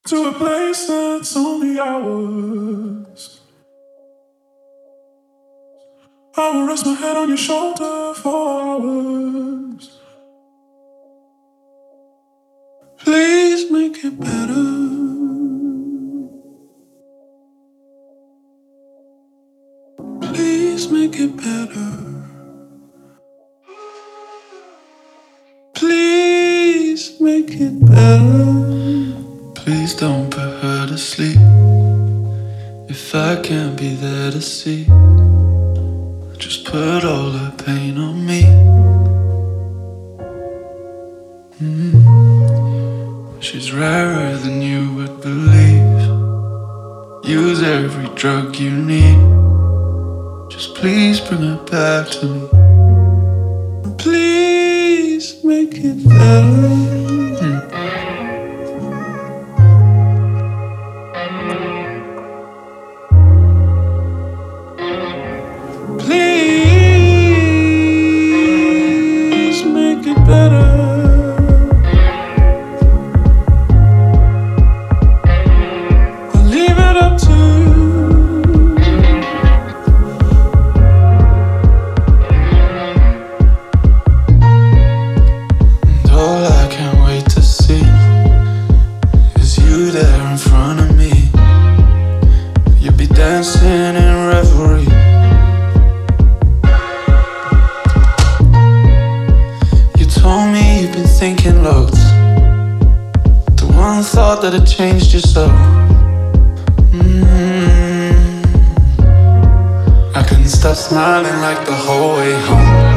to a place that's only ours. I will rest my head on your shoulder for hours. Please make it better. Please make it better. Please make it better. Please don't put her to sleep. If I can't be there to see, just put all the pain on me. She's rarer than you would believe. Use every drug you need. Just please bring her back to me. Please make it better. Please make it better. I'll leave it up to you. And all I can't wait to see is you there in front of me. You'll be dancing in revelry. Told me you've been thinking loads. The one thought that had changed you so. I couldn't stop smiling like the whole way home.